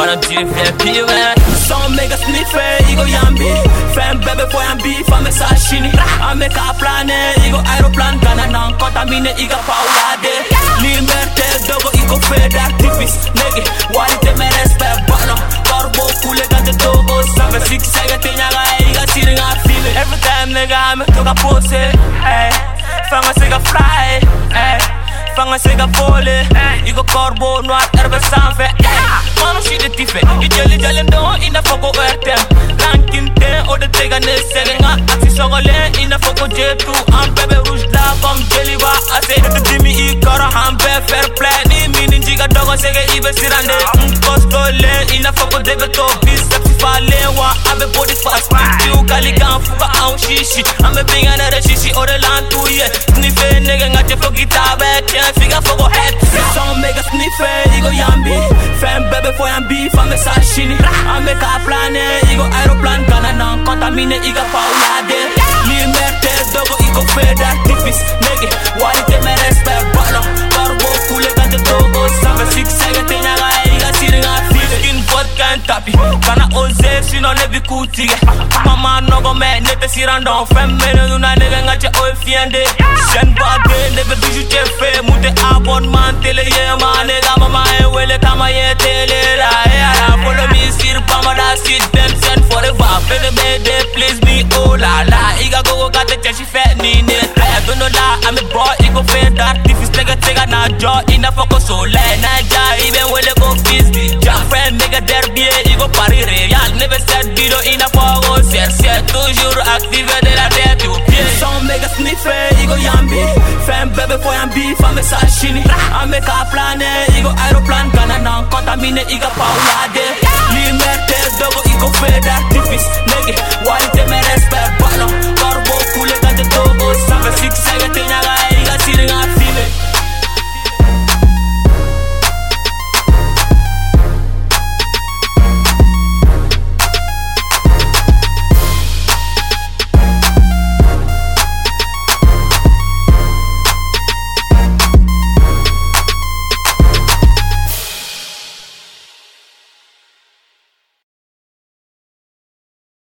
wanna do VIP, man. Some make us sniffer, ego yambi. Fem bebe for yambi, fame sashini. I make a plan, ego aeroplan, gana non contamine, ego paulade. Liberté, dogo, ego fed activist, nigga. Why they me respect, bano. Corbo, coole, gante dogo, save six, sega, tinyaga, ego sitting, I feel it. Every time, nigga, I'm a toga pose, fanga sega fly, fanga sega pole, ego corbo, noir, herbe sanfe, mano shit de tife, ijeli jeli ndo, ina foko ertem, ranking ten, ode tega ne serenga, aksi sogole, ina foko jetu, am bebe rouge la, comme jelly wa, ase, de dimi I koro, am be fair play, ni mini jiga dogo sege ibe sirande, kostole, ina foko debe to, biceps fale wa, abe body fast, you kaligan fuka au shishi, ame binga na shishi, ode lantu ye, snife nigga ngate fo gitabe, can't figure foko head, some make a snife, ego yambi, fem bebe for yambi, fame sashini, ame ka plane, ego aeroplan, gana non contamine, ego paulade, liberté, dogo, ego fed activist, nigga, why they me respect, bano, corbo, coole, gante dogo, save six, sega, tinyaga, ego sitting, I feel it, skin, vodka and tapi, gana oze, sino nebi kutige, mama nogo me, nete sirandon, fem mene, nuna nigga, ngache oe fiende, shen bade, nebe biju chefe, mute abonnement, tele ye ma, nigga, mama, wele, kama ye, tele, la, follow me, sir, pama, da, sit, them, send forever, fene me, they please me, oh la la, iga go, gata, cheshi, fet, ni, ne, don't know la, I'm a boy, ego, fed, artifice, tega, na, jaw, ina, foko, so, le, na, ja, even, wele, go, fizzy, ja, friend, nigga, derby, ego, pari, real, never said, dido, ina, fogo, ser, toujours, active, de la tête, au pied, some, mega, sniffer, ego, yambi, fem, bebe, for yambi, fame, sashini, ame, ka, plane, ego, aeroplan, gana, non, contamine, ego, paulade, liberté, dogo, ego, fed, activist, nigga, why they me respect, bano, corbo,